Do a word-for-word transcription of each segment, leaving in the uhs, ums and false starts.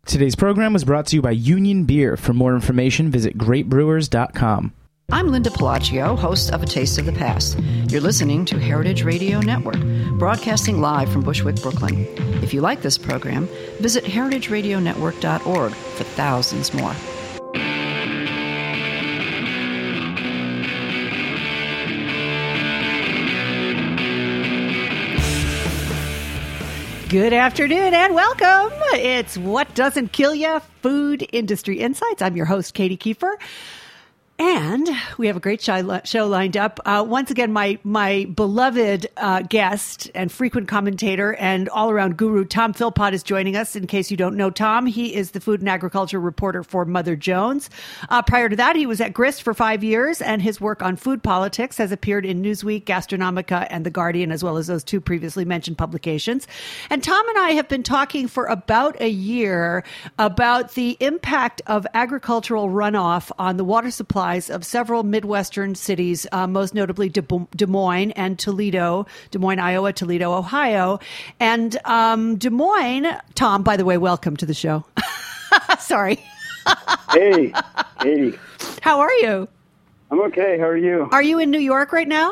Today's program was brought to you by Union Beer. For more information, visit great brewers dot com. I'm Linda Pelaccio, host of A Taste of the Past. You're listening to Heritage Radio Network, broadcasting live from Bushwick, Brooklyn. If you like this program, visit heritage radio network dot org for thousands more. Good afternoon and welcome. It's What Doesn't Kill Ya, Food Industry Insights. I'm your host, Katie Kiefer. And we have a great show, show lined up. Uh, once again, my my beloved uh, guest and frequent commentator and all-around guru, Tom Philpott, is joining us. In case you don't know Tom, he is the food and agriculture reporter for Mother Jones. Uh, prior to that, he was at Grist for five years, and his work on food politics has appeared in Newsweek, Gastronomica, and The Guardian, as well as those two previously mentioned publications. And Tom and I have been talking for about a year about the impact of agricultural runoff on the water supply of several Midwestern cities, uh, most notably Des, Des Moines and Toledo, Des Moines, Iowa, Toledo, Ohio. And um, Des Moines, Tom, by the way, welcome to the show. Sorry. Hey, Katie. How are you? I'm okay. How are you? Are you in New York right now?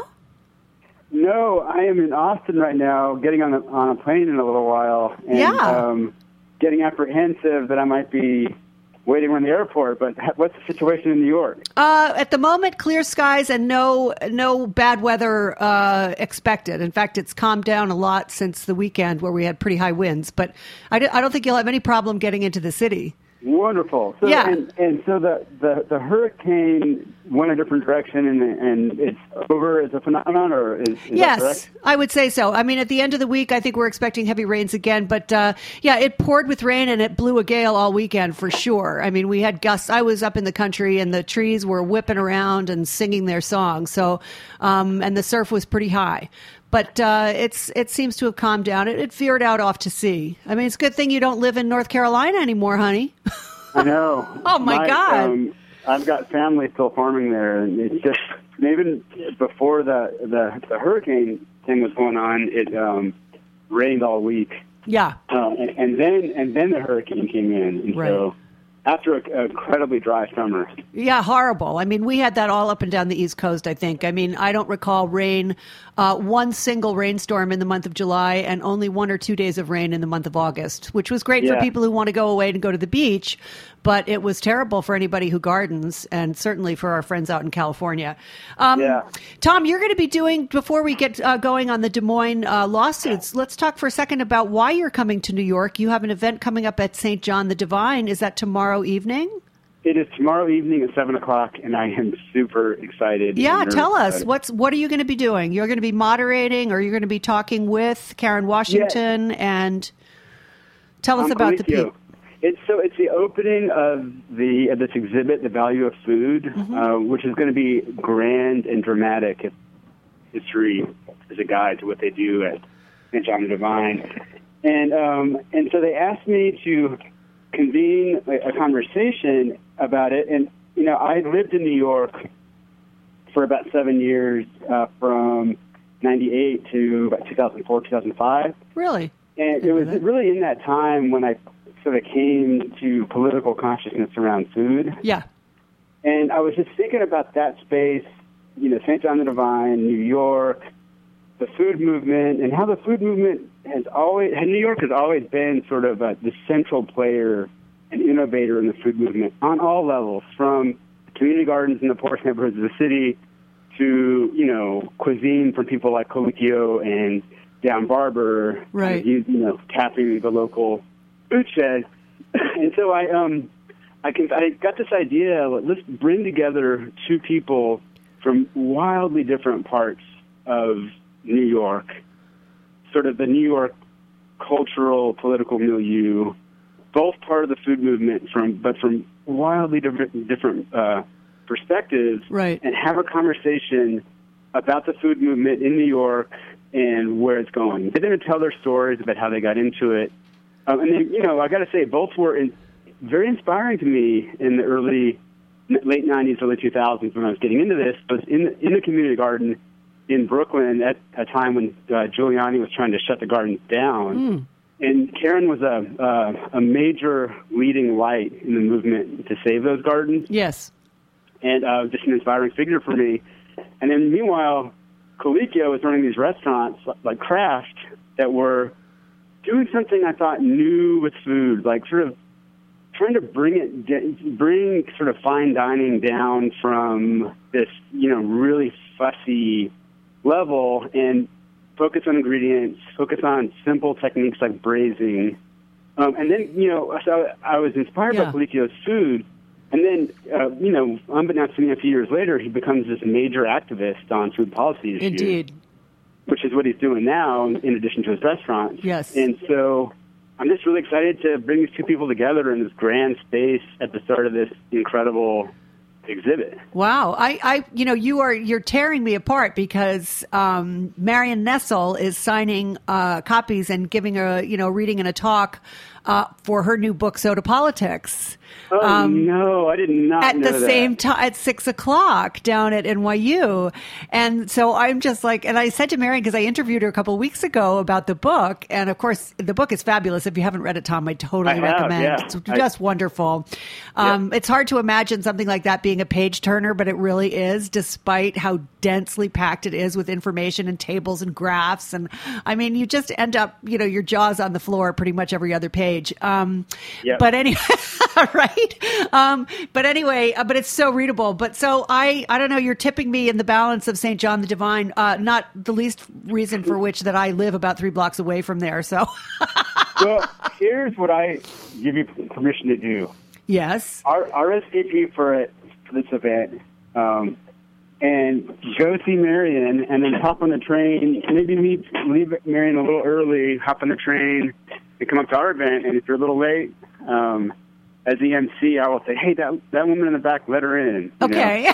No, I am in Austin right now, getting on a, on a plane in a little while. And, yeah. Um, getting apprehensive that I might be waiting around the airport, but what's the situation in New York? Uh, at the moment, clear skies and no no bad weather uh, expected. In fact, it's calmed down a lot since the weekend where we had pretty high winds. But I, d- I don't think you'll have any problem getting into the city. Wonderful. So, yeah. And, and so the, the, the hurricane went a different direction, and and it's over as a phenomenon, or is, is yes, that correct? I would say so. I mean, at the end of the week, I think we're expecting heavy rains again. But uh, yeah, it poured with rain and it blew a gale all weekend for sure. I mean, we had gusts. I was up in the country and the trees were whipping around and singing their songs. So, um, and the surf was pretty high. But uh, it's it seems to have calmed down. It, it veered out off to sea. I mean, it's a good thing you don't live in North Carolina anymore, honey. I know. Oh, my, my God. Um, I've got family still farming there, and it's just, even before the, the, the hurricane thing was going on, it um, rained all week. Yeah. Uh, and, and then and then the hurricane came in, and right. so after an incredibly dry summer. Yeah, horrible. I mean, we had that all up and down the East Coast, I think. I mean, I don't recall rain, uh, one single rainstorm in the month of July and only one or two days of rain in the month of August, which was great yeah. for people who want to go away and go to the beach. But it was terrible for anybody who gardens, and certainly for our friends out in California. Um, yeah. Tom, you're going to be doing, before we get uh, going on the Des Moines uh, lawsuits, let's talk for a second about why you're coming to New York. You have an event coming up at Saint John the Divine. Is that tomorrow evening? It is tomorrow evening at seven o'clock, and I am super excited. Yeah, tell us. Excited. what's What are you going to be doing? You're going to be moderating, or you're going to be talking with Karen Washington, yeah. and tell us I'm about the people. It's so it's the opening of the of this exhibit, The Value of Food, mm-hmm. uh, which is going to be grand and dramatic history as a guide to what they do at Saint John the Divine, and um, and so they asked me to convene a, a conversation about it. And you know, I lived in New York for about seven years, uh, from ninety-eight to about two thousand four, two thousand five. Really, and it was really in that time when I sort of came to political consciousness around food. Yeah. And I was just thinking about that space, you know, Saint John the Divine, New York, the food movement, and how the food movement has always, New York has always been sort of a, the central player and innovator in the food movement on all levels, from community gardens in the poorest neighborhoods of the city to, you know, cuisine from people like Colicchio and Dan Barber, right? You, you know, tapping the local food shed. And so I um I can I got this idea, let's bring together two people from wildly different parts of New York, sort of the New York cultural political milieu, both part of the food movement from but from wildly different different uh, perspectives, right? And have a conversation about the food movement in New York and where it's going. They're going to tell their stories about how they got into it. Um, and then, you know, I got to say, both were in, very inspiring to me in the early, late nineties, early two thousands when I was getting into this. I was in the, in the community garden in Brooklyn at a time when uh, Giuliani was trying to shut the gardens down. Mm. and Karen was a uh, a major leading light in the movement to save those gardens. Yes. And uh, just an inspiring figure for me. And then meanwhile, Colicchio was running these restaurants like Craft that were doing something I thought new with food, like sort of trying to bring it, bring sort of fine dining down from this, you know, really fussy level and focus on ingredients, focus on simple techniques like braising. Um, and then, you know, so I was inspired yeah. by Colicchio's food. And then, uh, you know, unbeknownst to me, a few years later, he becomes this major activist on food policy issues. Indeed. Which is what he's doing now, in addition to his restaurants. Yes. And so I'm just really excited to bring these two people together in this grand space at the start of this incredible exhibit. Wow. I, I, you know, you are, you're tearing me apart because um, Marion Nestle is signing uh, copies and giving a, you know, reading and a talk uh, for her new book, Soda Politics. Oh, um, no, I did not at know the that. same time at six o'clock down at N Y U. And so I'm just like, and I said to Marion, because I interviewed her a couple of weeks ago about the book. And of course, the book is fabulous. If you haven't read it, Tom, I totally I have, recommend. yeah. It's just I, wonderful. Um, yeah. It's hard to imagine something like that being a page turner, but it really is, despite how densely packed it is with information and tables and graphs. And I mean, you just end up, you know, your jaw's on the floor pretty much every other page. Um, yeah. But anyway, right. Um, but anyway, uh, but it's so readable. But so I, I don't know, you're tipping me in the balance of Saint John the Divine, uh, not the least reason for which that I live about three blocks away from there. So, well, here's what I give you permission to do. Yes. R- RSVP for it, for this event, um, and go see Marion, and then hop on the train, maybe meet, leave Marion a little early, hop on the train, and come up to our event. And if you're a little late, um, as the M C, I will say, hey, that that woman in the back, let her in. Okay.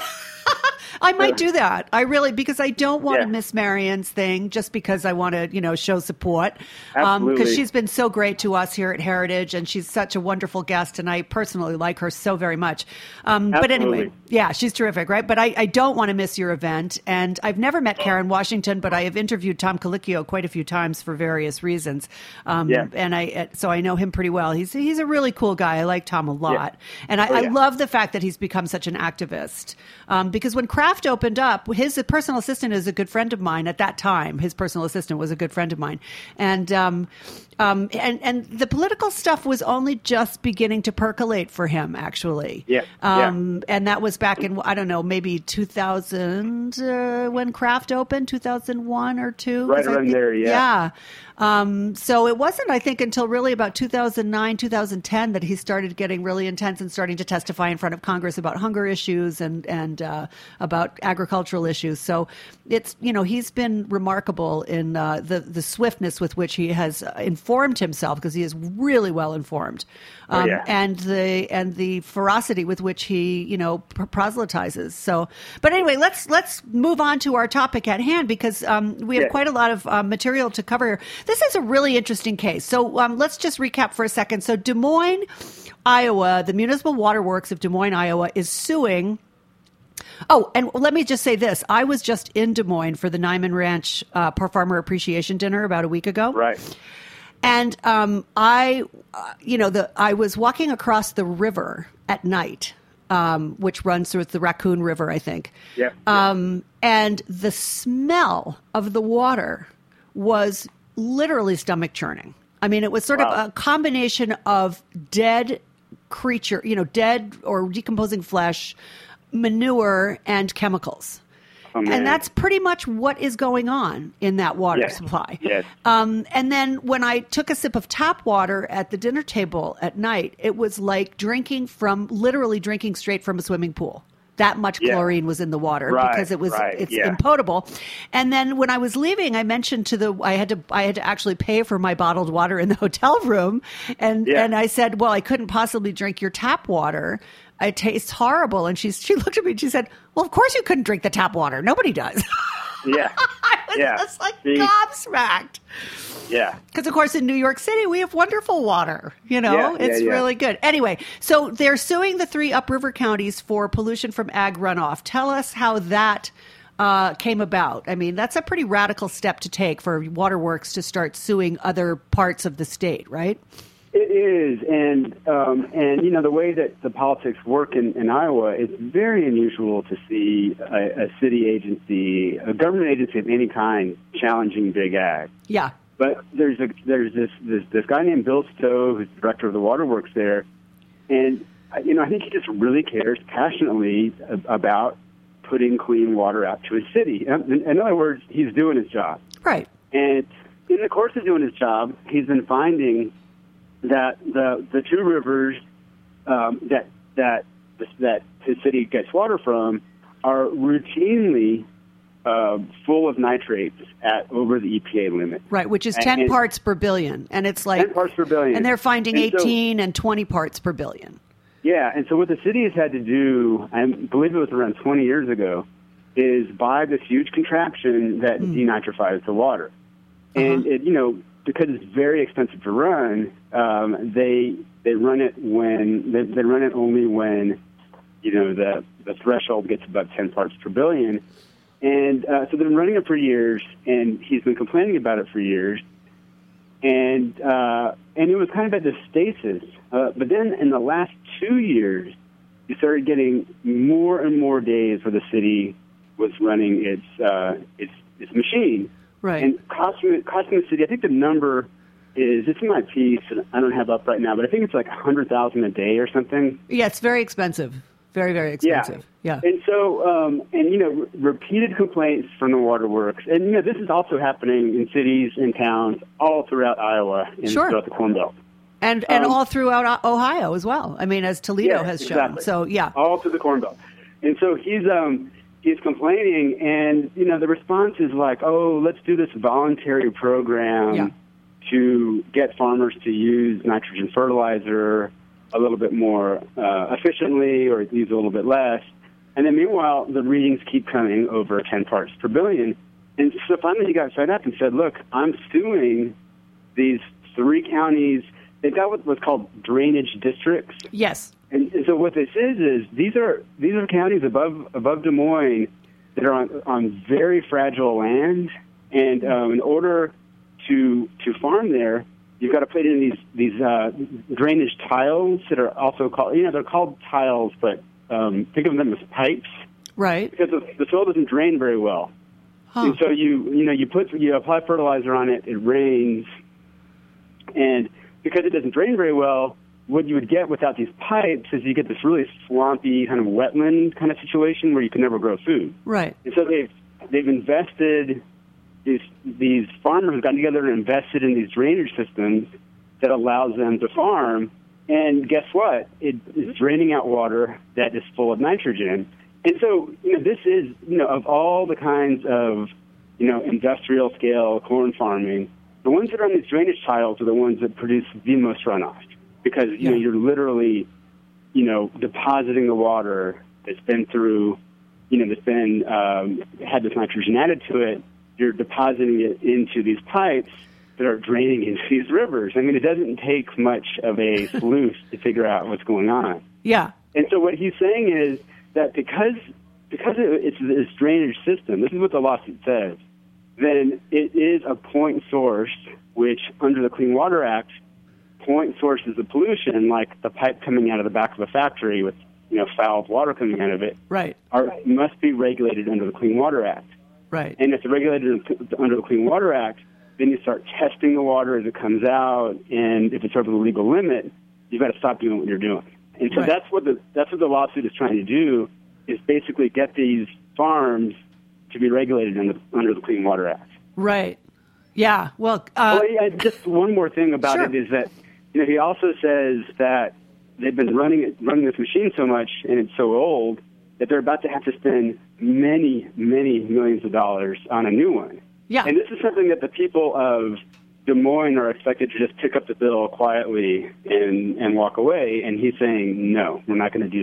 I might do that. I really, because I don't want yeah. to miss Marion's thing just because I want to, you know, show support. Absolutely. Because um, she's been so great to us here at Heritage, and she's such a wonderful guest, and I personally like her so very much. Um, but anyway, yeah, she's terrific, right? But I, I don't want to miss your event. And I've never met Karen Washington, but I have interviewed Tom Colicchio quite a few times for various reasons. Um, yeah. And I, so I know him pretty well. He's, he's a really cool guy. I like Tom a lot. Yeah. And I, oh, yeah. I love the fact that he's become such an activist. Um, because when Kraft opened up, his personal assistant is a good friend of mine at that time. His personal assistant was a good friend of mine. And, um, um, and, and the political stuff was only just beginning to percolate for him, actually. Yeah. Um, yeah. And that was back in, I don't know, maybe two thousand uh, when Kraft opened, two thousand one or two. Right around I, there, yeah. Yeah. Um, so it wasn't, I think, until really about two thousand nine, two thousand ten that he started getting really intense and starting to testify in front of Congress about hunger issues and, and uh, about agricultural issues. So it's, you know, he's been remarkable in uh, the, the swiftness with which he has informed himself, because he is really well informed. Um, oh, yeah. and the and the ferocity with which he, you know, proselytizes. So, but anyway, let's let's move on to our topic at hand, because um, we have yeah. quite a lot of uh, material to cover here. This is a really interesting case. So um, let's just recap for a second. So Des Moines, Iowa, the Municipal Water Works of Des Moines, Iowa, is suing. Oh, and let me just say this. I was just in Des Moines for the Nyman Ranch uh, Farmer Appreciation Dinner about a week ago. Right. And um, I, uh, you know, the I was walking across the river at night, um, which runs through the Raccoon River, I think. Yeah. Um, and the smell of the water was literally stomach churning. I mean, it was sort wow. of a combination of dead creature, you know, dead or decomposing flesh, manure, and chemicals. Oh, and that's pretty much what is going on in that water yes. supply. Yes. Um, and then when I took a sip of tap water at the dinner table at night, it was like drinking from, literally drinking straight from a swimming pool. That much yeah. chlorine was in the water right, because it was right, it's yeah. impotable. And then when I was leaving, I mentioned to the I had to I had to actually pay for my bottled water in the hotel room, and yeah. and I said, well, I couldn't possibly drink your tap water. It tastes horrible. And she she looked at me and she said, well, of course you couldn't drink the tap water. Nobody does. Yeah. I was yeah. just like See? gobsmacked. Yeah. Because, of course, in New York City, we have wonderful water. You know, Yeah, yeah, it's yeah. really good. Anyway, so they're suing the three upriver counties for pollution from ag runoff. Tell us how that uh, came about. I mean, that's a pretty radical step to take for Waterworks to start suing other parts of the state, right? It is, and um, and you know the way that the politics work in, in Iowa, it's very unusual to see a, a city agency, a government agency of any kind, challenging big ag. Yeah. But there's a there's this this, this guy named Bill Stowe, who's the director of the Waterworks there, and you know I think he just really cares passionately about putting clean water out to his city. In, in other words, he's doing his job. Right. And in the course of doing his job, he's been finding that the the two rivers um, that that that his city gets water from are routinely uh, full of nitrates at over the E P A limit. Right, which is and, ten and parts per billion, and it's like ten parts per billion, and they're finding and eighteen so, and twenty parts per billion. Yeah, and so what the city has had to do, I believe it was around twenty years ago, is buy this huge contraption that mm. denitrifies the water, and uh-huh. it you know. because it's very expensive to run, um, they they run it when they, they run it only when you know the the threshold gets above ten parts per billion, and uh, so they've been running it for years, and he's been complaining about it for years, and uh, and it was kind of at this stasis. Uh, but then in the last two years, you started getting more and more days where the city was running its uh, its its machine. Right. And costing, costing the city, I think the number is, it's in my piece, and I don't have it up right now, but I think it's like one hundred thousand dollars a day or something. Yeah, it's very expensive. Very, very expensive. Yeah. yeah. And so, um, and, you know, re- repeated complaints from the Waterworks. And, you know, this is also happening in cities and towns all throughout Iowa and sure. throughout the Corn Belt. And and um, all throughout Ohio as well. I mean, as Toledo yeah, has shown. Exactly. So, yeah. All through the Corn Belt. And so he's... um. He's complaining, and, you know, the response is like, oh, let's do this voluntary program yeah. to get farmers to use nitrogen fertilizer a little bit more uh, efficiently or use a little bit less. And then, meanwhile, the readings keep coming over ten parts per billion. And so finally he got fed up and said, look, I'm suing these three counties. They've got what's called drainage districts. Yes. And so what this is is these are these are counties above above Des Moines that are on, on very fragile land, and um, in order to to farm there, you've got to put in these these uh, drainage tiles that are also called you know they're called tiles, but um, think of them as pipes, right? Because the, the soil doesn't drain very well, huh. and so you you know you put you apply fertilizer on it, it rains, and because it doesn't drain very well. What you would get without these pipes is you get this really swampy kind of wetland kind of situation where you can never grow food. Right. And so they've they've invested these these farmers have gotten together and invested in these drainage systems that allows them to farm. And guess what? It is draining out water that is full of nitrogen. And so you know this is you know of all the kinds of you know industrial scale corn farming, the ones that are on these drainage tiles are the ones that produce the most runoff. Because you yeah. know you're literally, you know, depositing the water that's been through, you know, that's been um, had this nitrogen added to it. You're depositing it into these pipes that are draining into these rivers. I mean, it doesn't take much of a sleuth to figure out what's going on. Yeah. And so what he's saying is that because because it's this drainage system, this is what the lawsuit says. Then it is a point source, which under the Clean Water Act. Point sources of pollution, like the pipe coming out of the back of a factory with, you know, foul water coming out of it, right, are must be regulated under the Clean Water Act. Right. And if it's regulated under the Clean Water Act, then you start testing the water as it comes out, and if it's over the legal limit, you've got to stop doing what you're doing. And so right. that's what the that's what the lawsuit is trying to do, is basically get these farms to be regulated under under the Clean Water Act. Right. Yeah. Well, uh, well yeah, just one more thing about sure. it is that. You know, he also says that they've been running it, running this machine so much, and it's so old, that they're about to have to spend many, many millions of dollars on a new one. Yeah. And this is something that the people of Des Moines are expected to just pick up the bill quietly and, and walk away, and he's saying, no, we're not going to do that.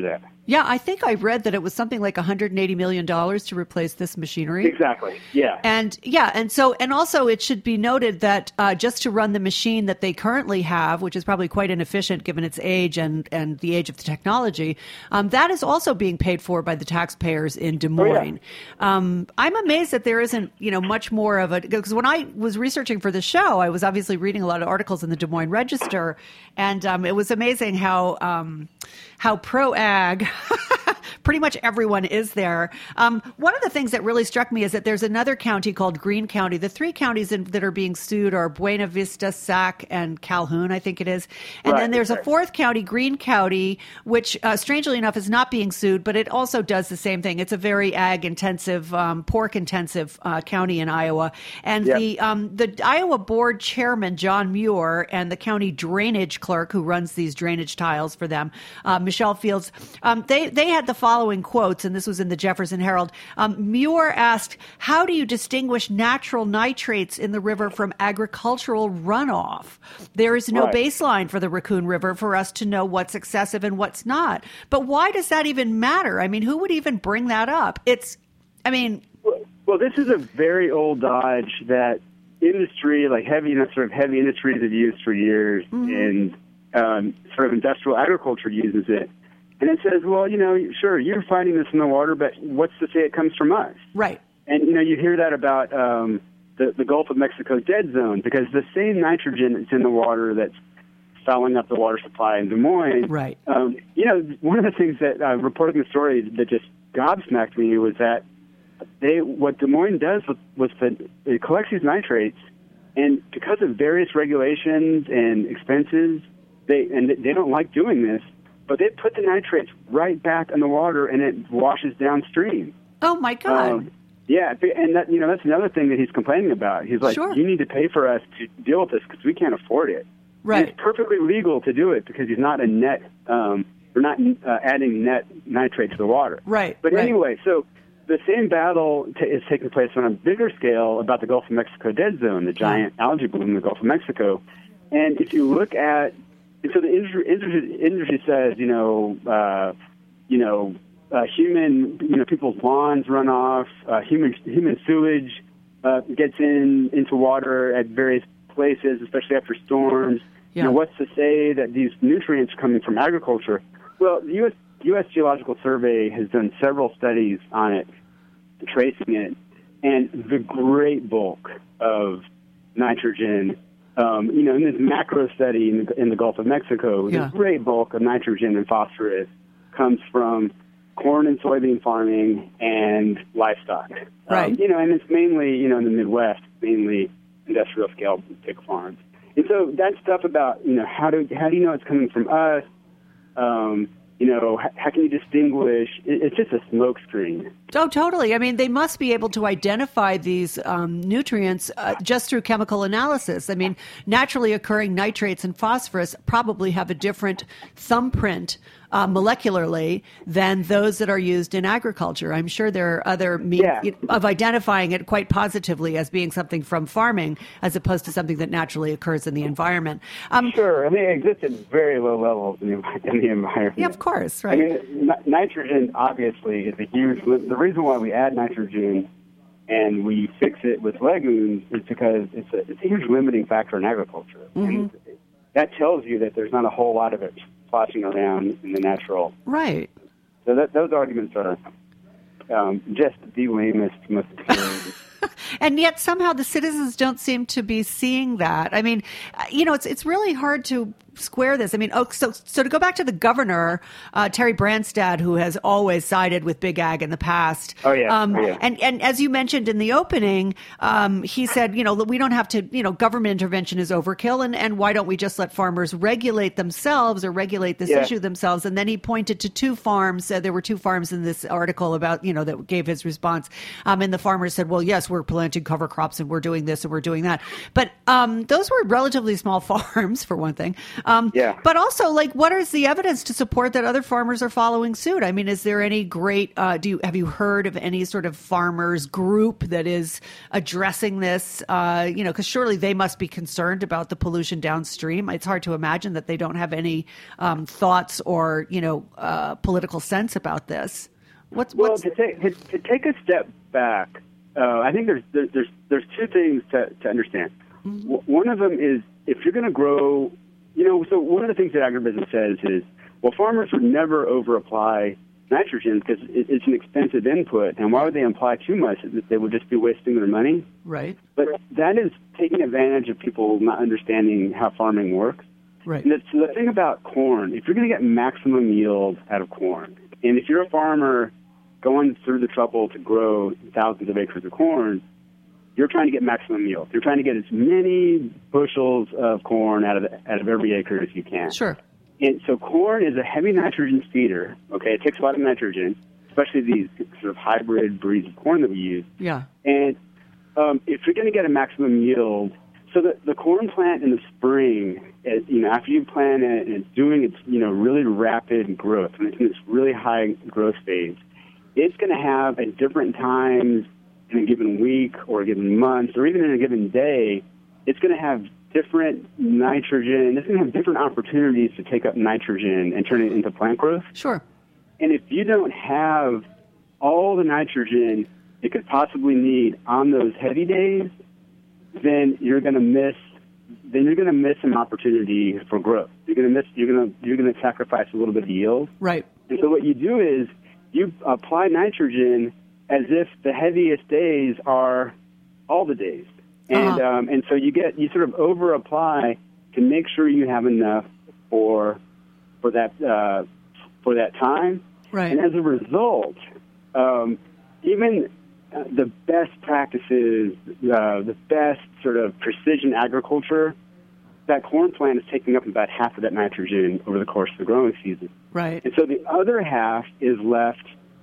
Yeah, I think I read that it was something like one hundred eighty million dollars to replace this machinery. Exactly. Yeah. And yeah, and so and also it should be noted that uh, just to run the machine that they currently have, which is probably quite inefficient given its age and, and the age of the technology, um, that is also being paid for by the taxpayers in Des Moines. Oh, yeah. um, I'm amazed that there isn't, you know, much more of a, because when I was researching for the show, I was obviously reading a lot of articles in the Des Moines Register, and um, it was amazing how um, how pro-ag pretty much everyone is there. Um, one of the things that really struck me is that there's another county called Greene County. The three counties in, that are being sued are Buena Vista, Sac, and Calhoun, I think it is. And right, then there's right. a fourth county, Greene County, which uh, strangely enough is not being sued, but it also does the same thing. It's a very ag-intensive, um, pork-intensive uh, county in Iowa. And yep. the um, the Iowa board chairman, John Muir, and the county drainage clerk who runs these drainage tiles for them, uh, Michelle Fields, um, they, they had the following quotes, and this was in the Jefferson Herald. Um, Muir asked, how do you distinguish natural nitrates in the river from agricultural runoff? There is no right. baseline for the Raccoon River for us to know what's excessive and what's not. But why does that even matter? I mean, who would even bring that up? It's, I mean... Well, well this is a very old dodge that industry, like heavy, you know, sort of heavy industries have used for years, mm-hmm. and um, sort of industrial agriculture uses it. And it says, well, you know, sure, you're finding this in the water, but what's to say it comes from us? Right. And, you know, you hear that about um, the, the Gulf of Mexico dead zone, because the same nitrogen that's in the water that's fouling up the water supply in Des Moines. Right. Um, you know, one of the things that uh, reporting the story that just gobsmacked me was that they what Des Moines does with, with the, it collects these nitrates, and because of various regulations and expenses, they and they don't like doing this, but they put the nitrates right back in the water, and it washes downstream. Oh, my God. Um, yeah, and that, you know, that's another thing that he's complaining about. He's like, sure. you need to pay for us to deal with this because we can't afford it. Right. And it's perfectly legal to do it because he's not a net, um, we're not uh, adding net nitrate to the water. Right. But right. anyway, so the same battle t- is taking place on a bigger scale about the Gulf of Mexico dead zone, the giant yeah. algae bloom in the Gulf of Mexico. And if you look at, so the industry, industry, industry says, you know, uh, you know, uh, human, you know, people's lawns run off, uh, human human sewage uh, gets in into water at various places, especially after storms. Yeah. You know, what's to say that these nutrients are coming from agriculture? Well, the U S U S Geological Survey has done several studies on it, tracing it, and the great bulk of nitrogen. Um, you know, in this macro study in the, in the Gulf of Mexico, yeah. the great bulk of nitrogen and phosphorus comes from corn and soybean farming and livestock. Right. Um, you know, and it's mainly, you know, in the Midwest, mainly industrial scale pig farms. And so that stuff about, you know, how do how do you know it's coming from us? Um, you know, how, how can you distinguish? It, it's just a smokescreen. Oh, totally. I mean, they must be able to identify these um, nutrients uh, just through chemical analysis. I mean, naturally occurring nitrates and phosphorus probably have a different thumbprint uh, molecularly than those that are used in agriculture. I'm sure there are other means yeah. of identifying it quite positively as being something from farming as opposed to something that naturally occurs in the environment. Um, sure. I mean, it exists at very low levels in the, in the environment. Yeah, of course. Right. I mean, n- nitrogen obviously is a huge... The reason why we add nitrogen and we fix it with legumes is because it's a, it's a huge limiting factor in agriculture. Mm-hmm. And that tells you that there's not a whole lot of it sloshing around in the natural. Right. So that, those arguments are um, just the lamest, most appealing. And yet somehow the citizens don't seem to be seeing that. I mean, you know, it's it's really hard to square this. I mean, oh, so so to go back to the governor, uh, Terry Branstad, who has always sided with Big Ag in the past. Oh, yeah. Um, oh, yeah. And, and as you mentioned in the opening, um, he said, you know, we don't have to, you know, government intervention is overkill. And, and why don't we just let farmers regulate themselves or regulate this yeah. issue themselves? And then he pointed to two farms. Uh, there were two farms in this article about, you know, that gave his response. Um, and the farmers said, well, yes, we're planting cover crops and we're doing this and we're doing that. But um, those were relatively small farms, for one thing. Um, Yeah. But also, like, what is the evidence to support that other farmers are following suit? I mean, is there any great, uh, do you, have you heard of any sort of farmers group that is addressing this? Uh, you know, because surely they must be concerned about the pollution downstream. It's hard to imagine that they don't have any um, thoughts or, you know, uh, political sense about this. What's, Well, what's to take to, to take a step back, uh, I think there's there's there's two things to, to understand. Mm-hmm. W- one of them is if you're going to grow, you know. So one of the things that agribusiness says is, well, farmers would never over apply nitrogen because it, it's an expensive input, and why would they apply too much? They would just be wasting their money. right? But that is taking advantage of people not understanding how farming works. Right. And the, so the thing about corn, if you're going to get maximum yield out of corn, and if you're a farmer going through the trouble to grow thousands of acres of corn, you're trying to get maximum yield. You're trying to get as many bushels of corn out of out of every acre as you can. Sure. And so corn is a heavy nitrogen feeder. Okay, it takes a lot of nitrogen, especially these sort of hybrid breeds of corn that we use. Yeah. And um, if you're going to get a maximum yield, so the, the corn plant in the spring, it, you know, after you plant it and it's doing its, you know, really rapid growth, and it's in this really high growth phase, it's going to have at different times in a given week or a given month or even in a given day, it's going to have different nitrogen. It's going to have different opportunities to take up nitrogen and turn it into plant growth. Sure. And if you don't have all the nitrogen it could possibly need on those heavy days, then you're going to miss. Then you're going to miss an opportunity for growth. You're going to miss. You're going to. You're going to sacrifice a little bit of yield. Right. And so what you do is you apply nitrogen as if the heaviest days are all the days, and Uh-huh. um, and so you get you sort of over apply to make sure you have enough for for that uh, for that time. Right. And as a result, um, even uh, the best practices, uh, the best sort of precision agriculture, that corn plant is taking up about half of that nitrogen over the course of the growing season. Right. And so the other half is left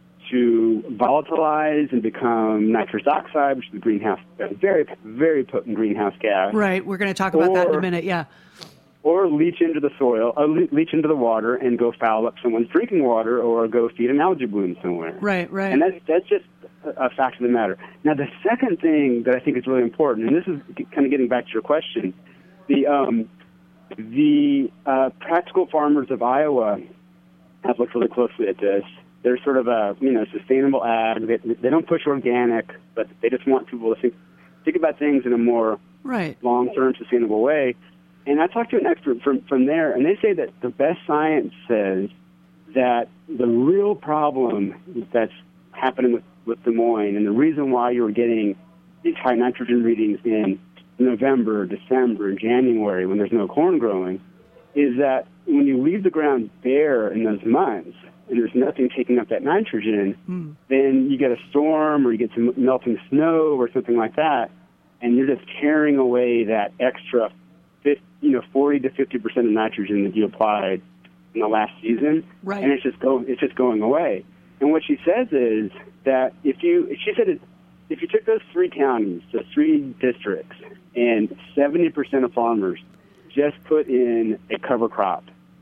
to volatilize and become nitrous oxide, which is the greenhouse, a very, very potent greenhouse gas. Right. We're going to talk about that in a Or- minute. Yeah. Or leach into the soil, or le- leach into the water and go foul up someone's drinking water or go feed an algae bloom somewhere. Right. Right. And that's, that's just a a fact of the matter. Now, the second thing that I think is really important, and this is kind of getting back to your question, the um, the uh, practical farmers of Iowa have looked really closely at this. They're sort of a you know sustainable ag. They, they don't push organic, but they just want people to think think about things in a more right. long-term sustainable way. And I talked to an expert from, from there, and they say that the best science says that the real problem that's happening with, with Des Moines and the reason why you're getting these high nitrogen readings in November, December, and January when there's no corn growing is that when you leave the ground bare in those months and there's nothing taking up that nitrogen, Mm. then you get a storm or you get some melting snow or something like that, and you're just tearing away that extra you know, forty to fifty percent of nitrogen that you applied in the last season, Right. and it's just go, it's just going away. And what she says is that if you, she said, it, if you took those three counties, those three districts, and seventy percent of farmers just put in a cover crop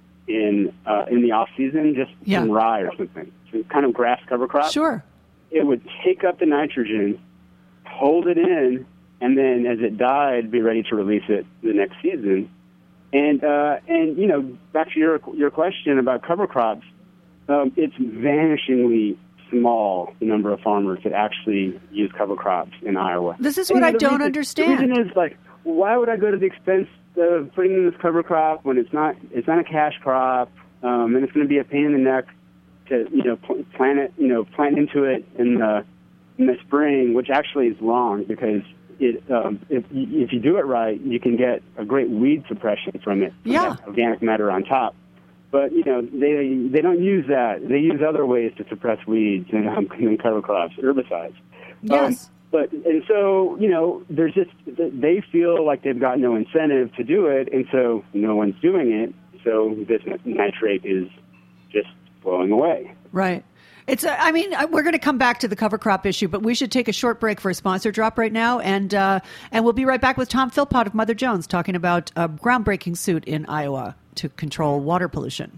in uh, in the off season, just Yeah. some rye or something, some kind of grass cover crop, Sure. it would take up the nitrogen, hold it in, and then as it died, be ready to release it the next season. And, uh, and you know, back to your your question about cover crops, um, it's vanishingly small, the number of farmers that actually use cover crops in Iowa. This is And, what you know, I the don't reason- understand. The reason is, like, why would I go to the expense of putting in this cover crop when it's not it's not a cash crop, um, and it's going to be a pain in the neck to, you know, pl- plant it, you know, plant into it in the, in the spring, which actually is wrong because it, um, if, if you do it right, you can get a great weed suppression from it, from Yeah. that organic matter on top. But, you know, they they don't use that. They use other ways to suppress weeds and, um, and cover crops, herbicides. Yes. Um, but, and so, you know, there's just, they feel like they've got no incentive to do it, and so no one's doing it. So this nitrate is just blowing away. Right. It's. uh, I mean, uh, we're going to come back to the cover crop issue, but we should take a short break for a sponsor drop right now, and uh, and we'll be right back with Tom Philpott of Mother Jones talking about a groundbreaking suit in Iowa. to control water pollution.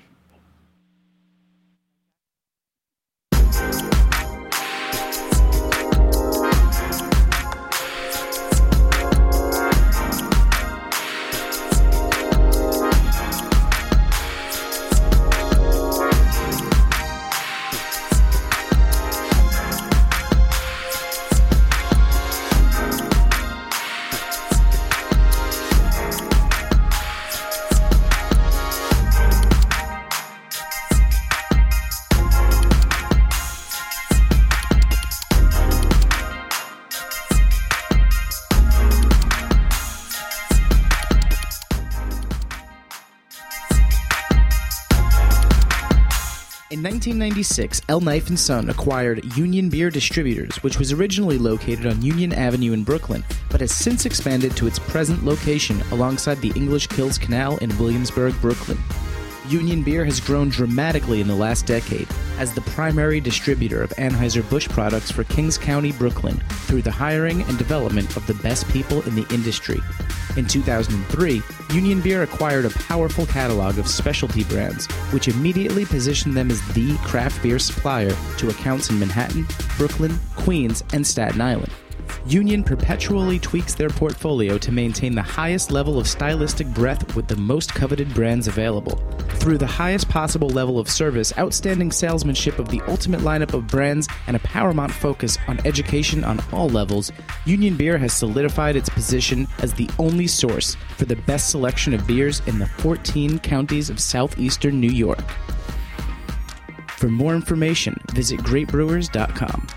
In nineteen ninety-six, El Knife and Son acquired Union Beer Distributors, which was originally located on Union Avenue in Brooklyn, but has since expanded to its present location alongside the English Kills Canal in Williamsburg, Brooklyn. Union Beer has grown dramatically in the last decade as the primary distributor of Anheuser-Busch products for Kings County, Brooklyn, through the hiring and development of the best people in the industry. In two thousand three, Union Beer acquired a powerful catalog of specialty brands, which immediately positioned them as the craft beer supplier to accounts in Manhattan, Brooklyn, Queens, and Staten Island. Union perpetually tweaks their portfolio to maintain the highest level of stylistic breadth with the most coveted brands available. Through the highest possible level of service, outstanding salesmanship of the ultimate lineup of brands, and a paramount focus on education on all levels, Union Beer has solidified its position as the only source for the best selection of beers in the fourteen counties of southeastern New York. For more information, visit great brewers dot com.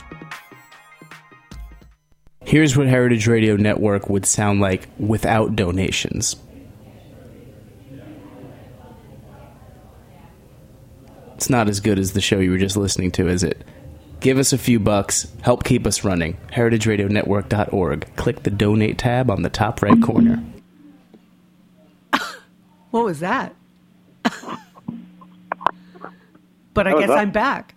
Here's what Heritage Radio Network would sound like without donations. It's not as good as the show you were just listening to, is it? Give us a few bucks. Help keep us running. heritage radio network dot org. Click the Donate tab on the top right corner. What was that? But I guess I'm back.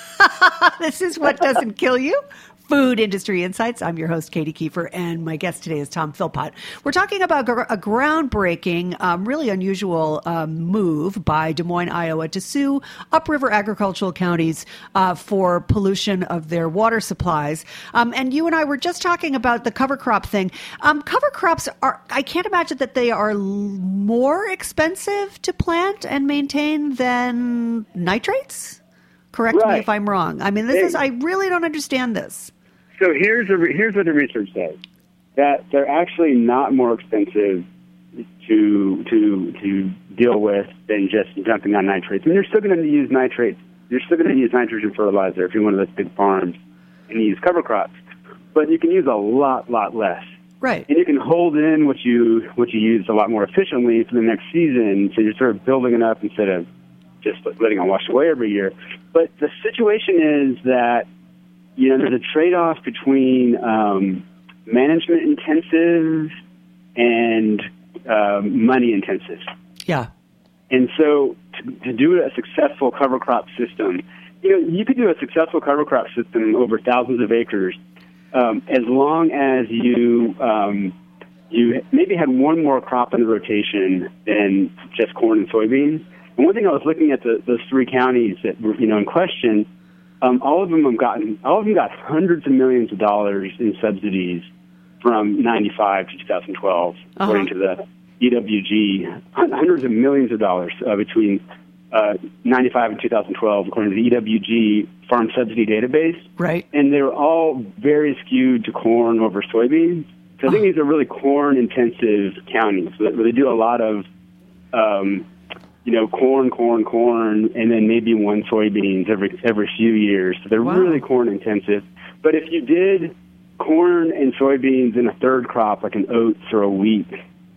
This is What Doesn't Kill You. Food Industry Insights. I'm your host, Katie Kiefer, and my guest today is Tom Philpott. We're talking about a groundbreaking, um, really unusual um, move by Des Moines, Iowa, to sue upriver agricultural counties uh, for pollution of their water supplies. Um, and you and I were just talking about the cover crop thing. Um, cover crops are, I can't imagine that they are l- more expensive to plant and maintain than nitrates? Correct Right. me if I'm wrong. I mean, this Hey. is, I really don't understand this. So here's a, here's what the research says, that they're actually not more expensive to to to deal with than just dumping on nitrates. I mean, you're still going to use nitrates. You're still going to use nitrogen fertilizer if you're one of those big farms and you use cover crops, but you can use a lot, lot less. Right. And you can hold in what you what you use a lot more efficiently for the next season, so you're sort of building it up instead of just letting it wash away every year. But the situation is that, you know, there's a trade-off between um, management intensive and um, money intensive. Yeah. And so to, to do a successful cover crop system, you know, you could do a successful cover crop system over thousands of acres um, as long as you um, you maybe had one more crop in the rotation than just corn and soybeans. And one thing I was looking at the, those three counties that were, you know, in question, Um, all of them have gotten, all of them got hundreds of millions of dollars in subsidies from ninety-five to two thousand twelve, uh-huh. according to the E W G. Hundreds of millions of dollars uh, between uh, ninety-five and two thousand twelve, according to the E W G Farm Subsidy Database. Right. And they were all very skewed to corn over soybeans. So I think uh-huh. these are really corn-intensive counties where they do a lot of um, you know, corn, corn, corn, and then maybe one soybeans every every few years. So they're wow. really corn intensive. But if you did corn and soybeans in a third crop, like an oats or a wheat,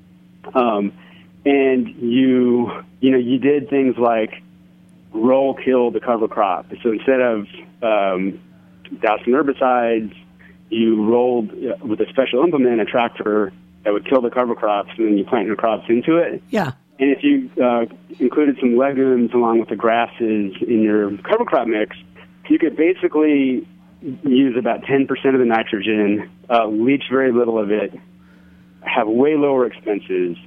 um, and you you know you did things like roll kill the cover crop. So instead of um, dousing herbicides, you rolled uh, with a special implement, a tractor that would kill the cover crops, and then you plant your crops into it. Yeah. And if you uh, included some legumes along with the grasses in your cover crop mix, you could basically use about ten percent of the nitrogen, uh, leach very little of it, have way lower expenses,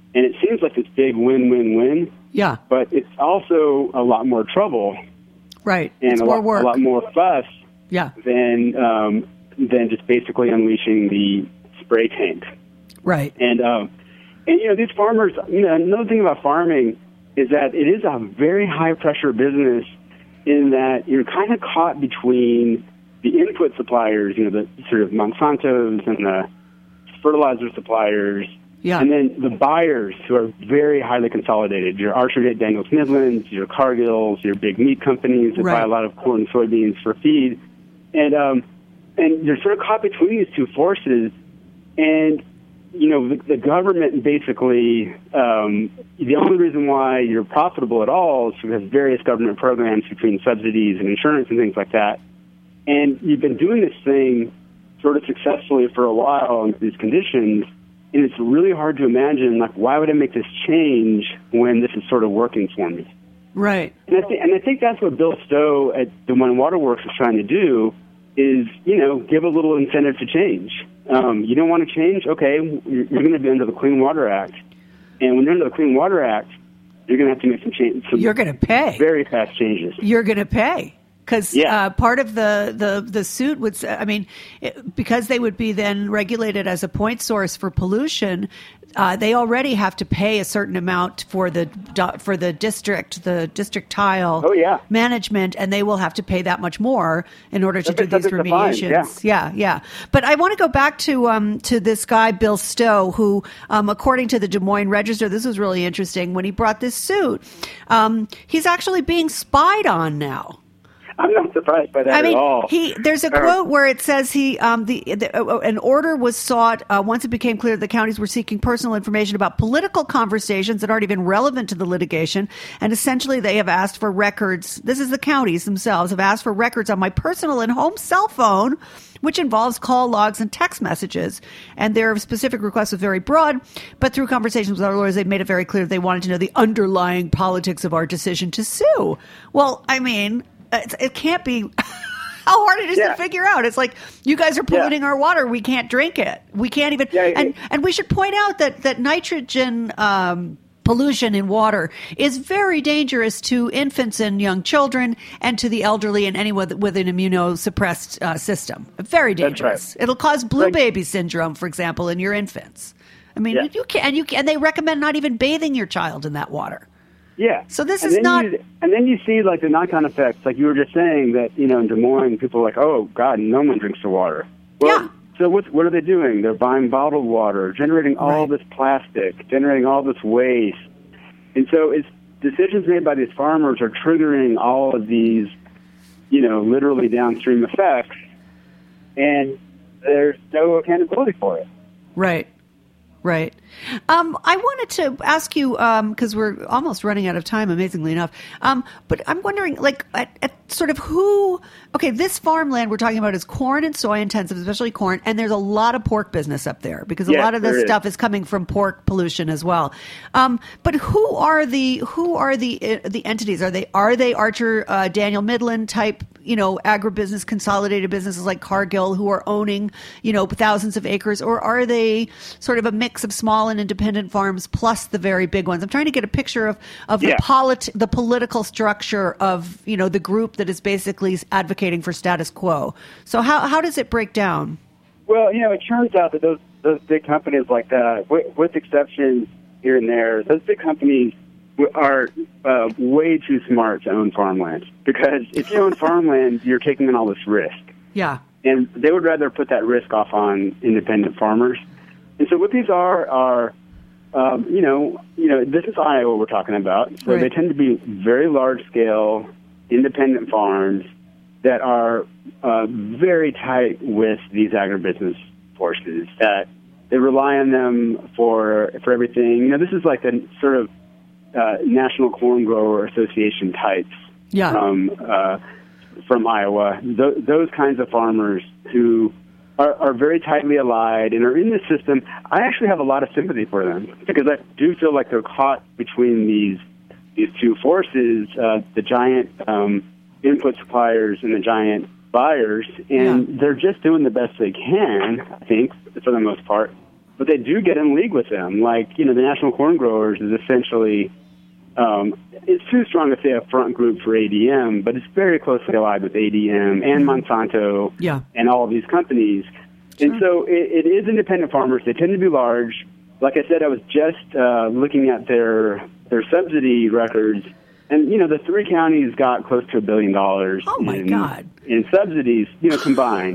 And it seems like this big win-win-win. Yeah. But it's also a lot more trouble. Right. And it's a, more lot, work. a lot more fuss yeah. than um, than just basically unleashing the spray tank. Right. And, um, and, you know, these farmers, you know, another thing about farming is that it is a very high-pressure business in that you're kind of caught between the input suppliers, you know, the sort of Monsantos and the fertilizer suppliers, yeah. and then the buyers who are very highly consolidated. Your Archer Daniels Midlands, your Cargills, your big meat companies that right. buy a lot of corn and soybeans for feed. And, um, and you're sort of caught between these two forces. And, you know, the, the government basically, um, the only reason why you're profitable at all is because various government programs between subsidies and insurance and things like that. And you've been doing this thing sort of successfully for a while under these conditions, and it's really hard to imagine, like, why would I make this change when this is sort of working for me? Right. And I, th- and I think that's what Bill Stowe at Des Moines Water Works is trying to do, is, you know, give a little incentive to change. Um, you don't want to change? Okay, you're, you're going to be under the Clean Water Act. And when you're under the Clean Water Act, you're going to have to make some changes. You're going to pay. Very fast changes. You're going to pay. Because yeah. uh, part of the, the, the suit would, I mean, it, because they would be then regulated as a point source for pollution, uh, they already have to pay a certain amount for the for the district, the district tile oh, yeah. management, and they will have to pay that much more in order to That's do these remediations. Yeah. yeah, yeah. But I want to go back to um, to this guy, Bill Stowe, who, um, according to the Des Moines Register, this was really interesting. When he brought this suit, um, he's actually being spied on now. I'm not surprised by that I mean, at all. He, there's a quote where it says he, um, the, the uh, an order was sought uh, once it became clear that the counties were seeking personal information about political conversations that aren't even relevant to the litigation, and essentially they have asked for records. This is the counties themselves have asked for records on my personal and home cell phone, which involves call logs and text messages. And their specific request was very broad, but through conversations with our lawyers, they've made it very clear they wanted to know the underlying politics of our decision to sue. Well, I mean, It, it can't be how hard it is yeah. to figure out. It's like, you guys are polluting yeah. our water. We can't drink it. We can't even. Yeah, and, it, and we should point out that, that nitrogen um, pollution in water is very dangerous to infants and young children and to the elderly and anyone with an immunosuppressed uh, system. Very dangerous. Right. It'll cause blue right. baby syndrome, for example, in your infants. I mean, yeah. you can, and, you can, and they recommend not even bathing your child in that water. Yeah. So this and is then not. You, and then you see, like, the knock-on effects, like you were just saying, that, you know, in Des Moines, people are like, oh, God, no one drinks the water. Well, yeah. So what, what are they doing? They're buying bottled water, generating all right. this plastic, generating all this waste. And so it's decisions made by these farmers are triggering all of these, you know, literally downstream effects, and there's no accountability for it. Right. Right. Um, I wanted to ask you, because um, we're almost running out of time, amazingly enough. Um, but I'm wondering, like, at, at sort of who, okay, this farmland we're talking about is corn and soy intensive, especially corn, and there's a lot of pork business up there because a yes, lot of this is. stuff is coming from pork pollution as well. Um, but who are the who are the uh, the entities? Are they are they Archer uh, Daniel Midland type, you know, agribusiness consolidated businesses like Cargill who are owning, you know, thousands of acres, or are they sort of a mix of small and independent farms plus the very big ones? I'm trying to get a picture of, of yeah. the polit- the political structure of, you know, the group that is basically advocating for status quo. So how how does it break down? Well, you know, it turns out that those those big companies like that, with, with exceptions here and there, those big companies are uh, way too smart to own farmland, because if you own farmland, you're taking on all this risk. Yeah. And they would rather put that risk off on independent farmers. And so what these are are, um, you know, you know, this is Iowa we're talking about. So right. they tend to be very large-scale, independent farms that are uh, very tight with these agribusiness forces, that they rely on them for for everything. You know, this is like a sort of uh, National Corn Grower Association types yeah. from, uh, from Iowa. Th- those kinds of farmers who are, are very tightly allied and are in the system. I actually have a lot of sympathy for them, because I do feel like they're caught between these these two forces, uh, the giant um, input suppliers and the giant buyers, and yeah. they're just doing the best they can, I think, for the most part. but they do get in league with them. Like, you know, the National Corn Growers is essentially, um, it's too strong to say a front group for A D M, but it's very closely allied with A D M and Monsanto yeah. and all of these companies. Sure. And so it, it is independent farmers. They tend to be large. Like I said, I was just uh, looking at their their subsidy records, and, you know, the three counties got close to a billion dollars oh my in, God. in subsidies, you know, combined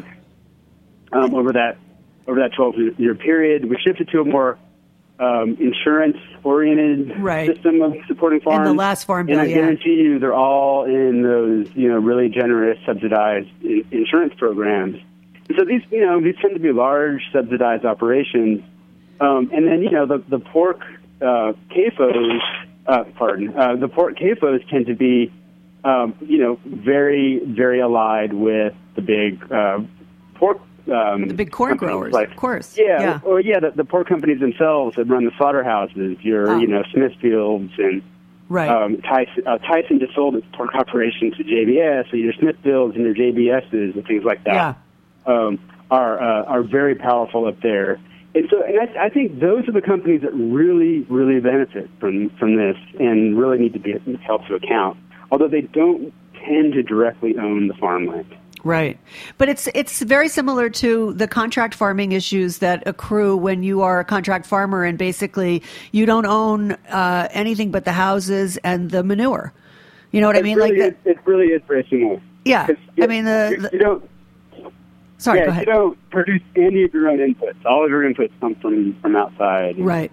um, over that over that twelve-year period. We shifted to a more um, insurance-oriented right. system of supporting farms. And the last farm bill, and I yeah. guarantee you they're all in those, you know, really generous subsidized in- insurance programs. And so these, you know, these tend to be large subsidized operations. Um, and then, you know, the, the pork uh, C A F Os, uh, pardon, uh, the pork C A F Os tend to be, um, you know, very, very allied with the big uh, pork Um, the big corn growers, like, of course. Yeah, yeah. or yeah, the, the pork companies themselves that run the slaughterhouses. Your, oh. you know, Smithfields and right. um, Tyson. Uh, Tyson just sold its pork operation to J B S. So your Smithfields and your J B S's and things like that yeah. um, are uh, are very powerful up there. And so, and I, I think those are the companies that really, really benefit from from this and really need to be held to account. Although they don't tend to directly own the farmland. Right. But it's it's very similar to the contract farming issues that accrue when you are a contract farmer and basically you don't own uh, anything but the houses and the manure. You know what it I mean? Really like is, It really is very similar. Yeah. You, I mean, the, the you don't. Sorry, yeah, go ahead. You don't produce any of your own inputs. All of your inputs come from, from outside. Right.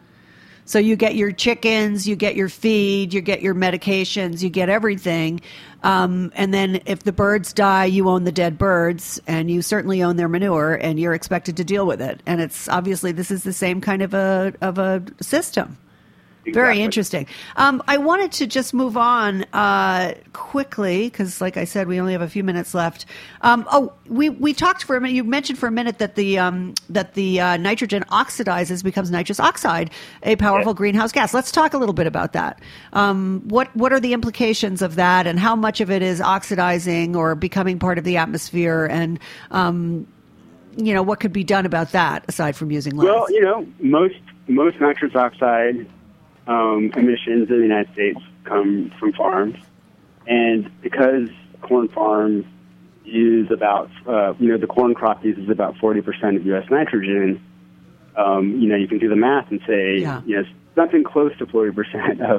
So you get your chickens, you get your feed, you get your medications, you get everything. Um, and then if the birds die, you own the dead birds, and you certainly own their manure, and you're expected to deal with it. And it's obviously this is the same kind of a of a system. Exactly. Very interesting. Um, I wanted to just move on uh, quickly because, like I said, we only have a few minutes left. Um, oh, we, we talked for a minute. You mentioned for a minute that the um, that the uh, nitrogen oxidizes, becomes nitrous oxide, a powerful yes. greenhouse gas. Let's talk a little bit about that. Um, what what are the implications of that, and how much of it is oxidizing or becoming part of the atmosphere, and um, you know what could be done about that aside from using less? Well, you know, most most nitrous oxide Um, emissions in the United States come from farms, and because corn farms use about, uh, you know, the corn crop uses about forty percent of U S nitrogen, um, you know, you can do the math and say, yeah. you know, something close to forty percent of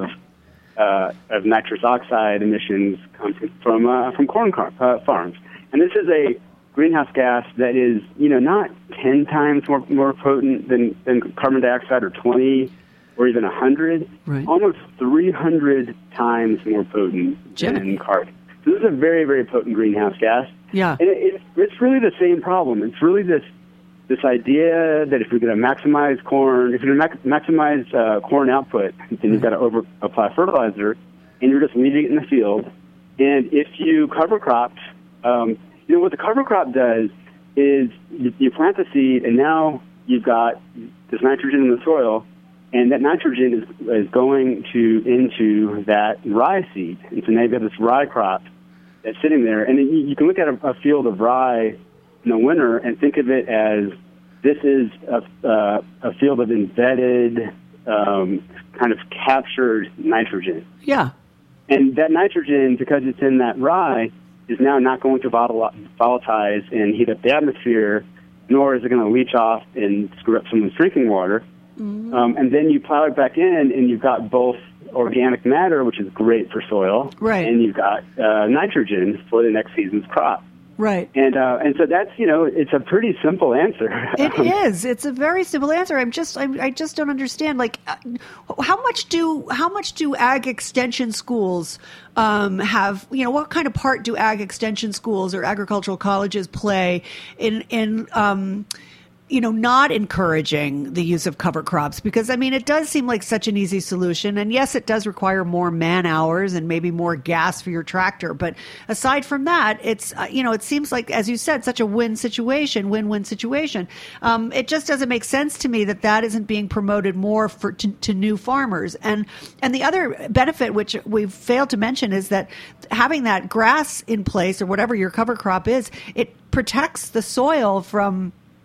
uh, of nitrous oxide emissions come from uh, from corn crop, uh, farms, and this is a greenhouse gas that is, you know, not ten times more more potent than, than carbon dioxide or twenty. Or even one hundred, right. almost three hundred times more potent Jimmy. than carbon. So this is a very, very potent greenhouse gas. Yeah. And it, it, it's really the same problem. It's really this this idea that if you're going to maximize corn, if you're going to max, maximize uh, corn output, then you've got to over apply fertilizer, and you're just leaving it in the field. And if you cover crops, um, you know, what the cover crop does is you, you plant the seed, and now you've got this nitrogen in the soil, and that nitrogen is, is going to into that rye seed. And so now you've got this rye crop that's sitting there. And you, you can look at a, a field of rye in the winter and think of it as this is a, uh, a field of embedded, um, kind of captured nitrogen. Yeah. And that nitrogen, because it's in that rye, is now not going to volatile, volatilize and heat up the atmosphere, nor is it going to leach off and screw up someone's drinking water. Mm-hmm. Um, and then you plow it back in, and you've got both organic matter, which is great for soil, right. and you've got uh, nitrogen for the next season's crop. Right. And uh, and so that's, you know, it's a pretty simple answer. It is. It's a very simple answer. I'm just, I'm, I just don't understand. Like, uh, how much do, how much do ag extension schools um, have? You know, what kind of part do ag extension schools or agricultural colleges play in in um, you know, not encouraging the use of cover crops? Because, I mean, it does seem like such an easy solution. And yes, it does require more man hours and maybe more gas for your tractor. But aside from that, it's, uh, you know, it seems like, as you said, such a win situation, win-win situation. Um, it just doesn't make sense to me that that isn't being promoted more for to, to new farmers. And, and the other benefit, which we've failed to mention, is that having that grass in place or whatever your cover crop is, it protects the soil from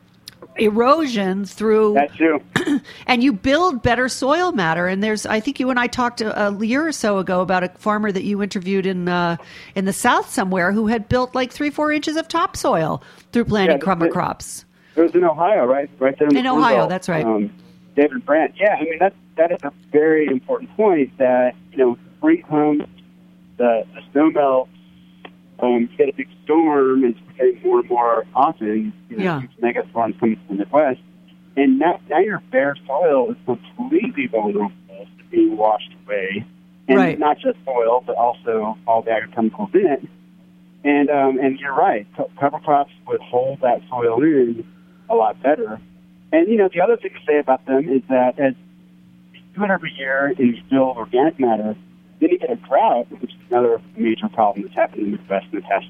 erosion through. That's true. And you build better soil matter. And there's, I think you and I talked a, a year or so ago about a farmer that you interviewed in uh, in the South somewhere who had built like three, four inches of topsoil through planting Yeah, cover it, crops. It was in Ohio, right? Right there in, In the Ohio, Belt. that's right. Um, David Brandt. Yeah, I mean, that, that is a very important point that, you know, spring comes, the, the snow melts, um, you get a big storm, and it's getting more and more often, you know, Yeah. huge mega storms coming from the Midwest. And now, now your bare soil is completely vulnerable to being washed away. And Right. not just soil, but also all the agrochemicals in it. And um, and you're right. Co- Cover crops would hold that soil in a lot better. And, you know, the other thing to say about them is that as you do it every year and you build organic matter, then you get a drought, which is another major problem that's happening in the Midwest in the past.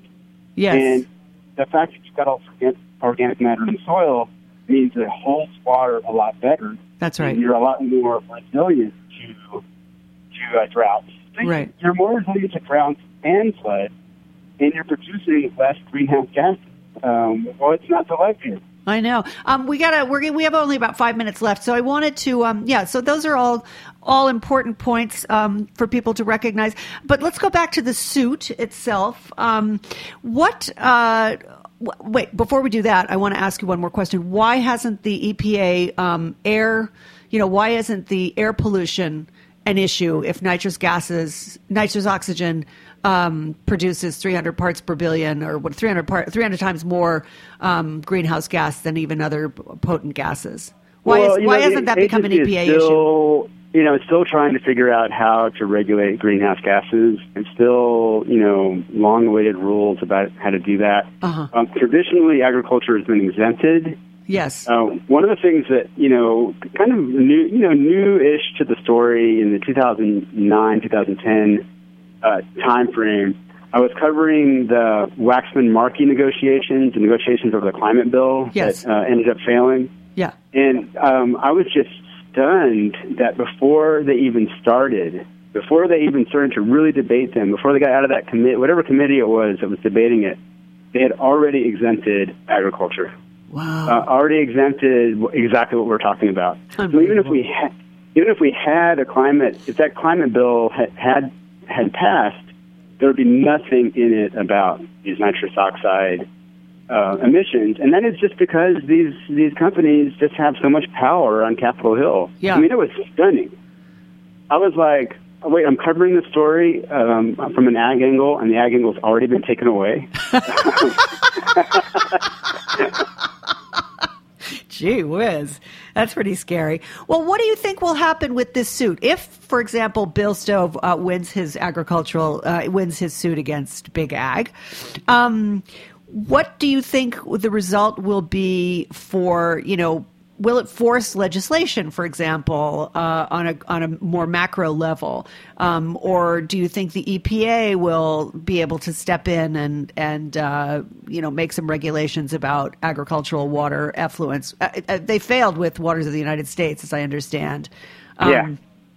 Yes. And the fact that you've got all this organic matter in the soil means that it holds water a lot better. That's right. And you're a lot more resilient to to uh, droughts. So Right. You're more resilient to droughts and floods, and you're producing less greenhouse gases. Um, well, it's not the life here. I know. Um, we gotta. We're we have only about five minutes left, so I wanted to. Um, yeah. So those are all all important points um, for people to recognize. But let's go back to the suit itself. Um, what? Uh, w- wait. Before we do that, I want to ask you one more question. Why hasn't the E P A um, air? You know, why isn't the air pollution an issue if nitrous gases, nitrous oxygen um, produces three hundred parts per billion, or what three hundred part, three hundred times more um, greenhouse gas than even other potent gases? Why well, is why know, hasn't that become an E P A is still, issue? You know, it's still trying to figure out how to regulate greenhouse gases, and still, you know, long-awaited rules about how to do that. Uh-huh. Um, traditionally, agriculture has been exempted. Yes. Uh, one of the things that, you know, kind of new, you know, new-ish to the story in the two thousand nine, two thousand ten uh, time frame, I was covering the Waxman-Markey negotiations, the negotiations over the climate bill Yes. that uh, ended up failing. Yeah. And um, I was just stunned that before they even started, before they even started to really debate them, before they got out of that committee, whatever committee it was that was debating it, they had already exempted agriculture. Wow. Uh, already exempted exactly what we're talking about. So even if we ha- even if we had a climate, if that climate bill had had, had passed, there would be nothing in it about these nitrous oxide uh, emissions, and that is just because these these companies just have so much power on Capitol Hill. Yeah. I mean, it was stunning. I was like, oh, wait, I'm covering the story um, from an ag angle, and the ag angle's already been taken away. Gee whiz. That's pretty scary. Well, what do you think will happen with this suit? If, for example, Bill Stove uh, wins his agricultural, uh, wins his suit against Big Ag, um, what do you think the result will be for, you know, will it force legislation, for example, uh, on a on a more macro level, um, or do you think the E P A will be able to step in and and uh, you know make some regulations about agricultural water effluents? Uh, uh, they failed with Waters of the United States, as I understand. Um, yeah.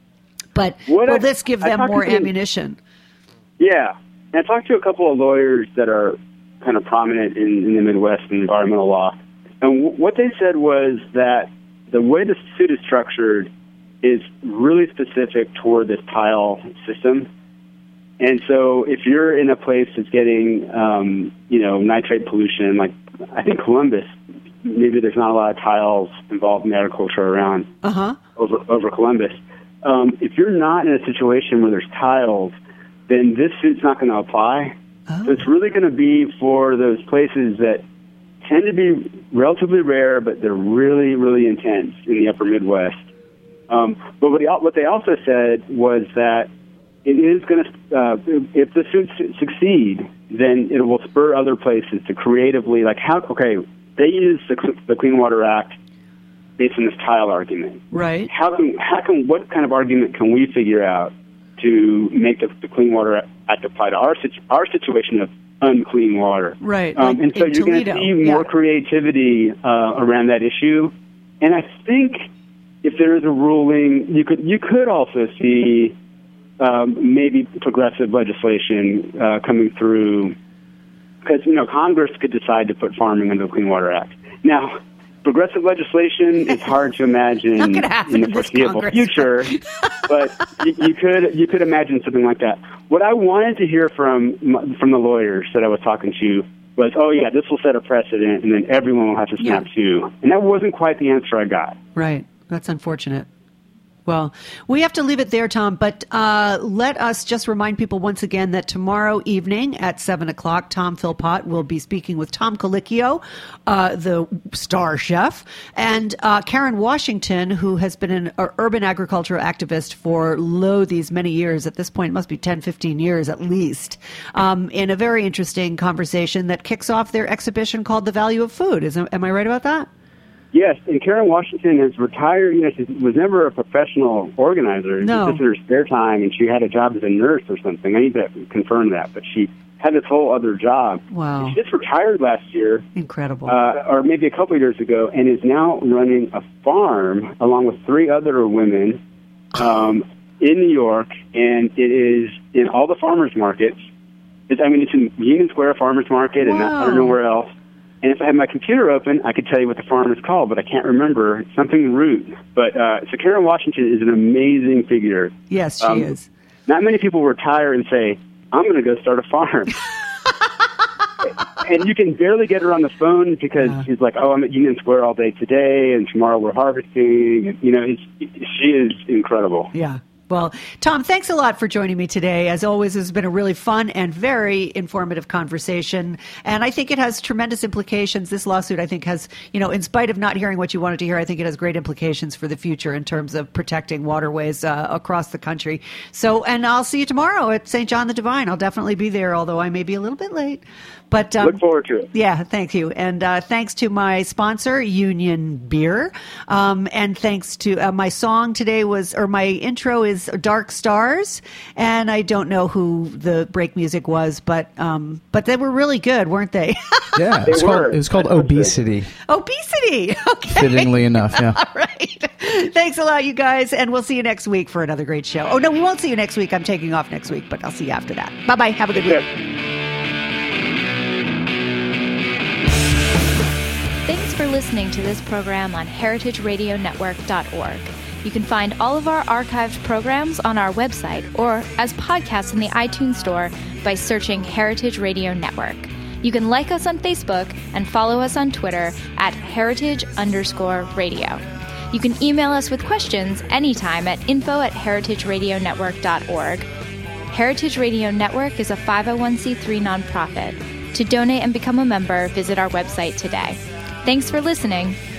But What will I- this give I them talked more to the- ammunition? Yeah. And I talked to a couple of lawyers that are kind of prominent in, in the Midwest in environmental law. And w- what they said was that the way the suit is structured is really specific toward this tile system. And so if you're in a place that's getting, um, you know, nitrate pollution, like I think Columbus, maybe there's not a lot of tiles involved in agriculture around Uh-huh. over, over Columbus. Um, if you're not in a situation where there's tiles, then this suit's not going to apply. Oh. So it's really going to be for those places that tend to be relatively rare, but they're really, really intense in the upper Midwest. Um, but what, he, what they also said was that it is going to, uh, if the suits succeed, then it will spur other places to creatively, like how, okay, they use the, the Clean Water Act based on this tile argument. Right. How can, how can, what kind of argument can we figure out to make the, the Clean Water Act apply to our situ- our situation of unclean water? Right. Um, like and so in you're going to Toledo. see more Yeah. creativity uh, around that issue. And I think if there is a ruling, you could you could also see um, maybe progressive legislation uh, coming through, because you know Congress could decide to put farming under the Clean Water Act. Now, progressive legislation is hard to imagine in the foreseeable future, but you, you could you could imagine something like that. What I wanted to hear from from the lawyers that I was talking to was, oh, yeah, this will set a precedent, and then everyone will have to snap yeah. too. And that wasn't quite the answer I got. Right. That's unfortunate. Well, we have to leave it there, Tom, but uh, let us just remind people once again that tomorrow evening at seven o'clock, Tom Philpott will be speaking with Tom Colicchio, uh, the star chef, and uh, Karen Washington, who has been an uh, urban agricultural activist for, lo, these many years. At this point, it must be ten, fifteen years at least, um, in a very interesting conversation that kicks off their exhibition called The Value of Food. Is, am I right about that? Yes, and Karen Washington has retired. You know, she was never a professional organizer. No. Just in her spare time, and she had a job as a nurse or something. I need to confirm that, but she had this whole other job. Wow. And she just retired last year. Incredible. Uh, or maybe a couple of years ago, and is now running a farm along with three other women um, in New York, and it is in all the farmers markets. It's, I mean, it's in Union Square Farmers Market, and wow. I don't know where else. And if I had my computer open, I could tell you what the farm is called, but I can't remember. It's something root. But uh, so Karen Washington is an amazing figure. Yes, she um, is. Not many people retire and say, I'm going to go start a farm. And you can barely get her on the phone because yeah. she's like, oh, I'm at Union Square all day today, and tomorrow we're harvesting. And, you know, it's, she is incredible. Yeah. Well, Tom, thanks a lot for joining me today. As always, it's been a really fun and very informative conversation. And I think it has tremendous implications. This lawsuit, I think, has, you know, in spite of not hearing what you wanted to hear, I think it has great implications for the future in terms of protecting waterways uh, across the country. So, and I'll see you tomorrow at Saint John the Divine. I'll definitely be there, although I may be a little bit late. But um, look forward to it. Yeah, thank you. And uh, thanks to my sponsor, Union Beer. Um, and thanks to uh, my song today was, or my intro is Dark Stars. And I don't know who the break music was, but um, but they were really good, weren't they? Yeah, they it's were. Called, it was called Obesity. Obesity. Okay. Fittingly enough, yeah. All right. Thanks a lot, you guys. And we'll see you next week for another great show. Oh, no, we won't see you next week. I'm taking off next week, but I'll see you after that. Bye-bye. Have a good week. Yeah. Thanks for listening to this program on heritage radio network dot org. You can find all of our archived programs on our website or as podcasts in the iTunes Store by searching Heritage Radio Network. You can like us on Facebook and follow us on Twitter at heritage underscore radio. You can email us with questions anytime at info at heritage radio network dot org. Heritage Radio Network is a five oh one c three nonprofit. To donate and become a member, visit our website today. Thanks for listening.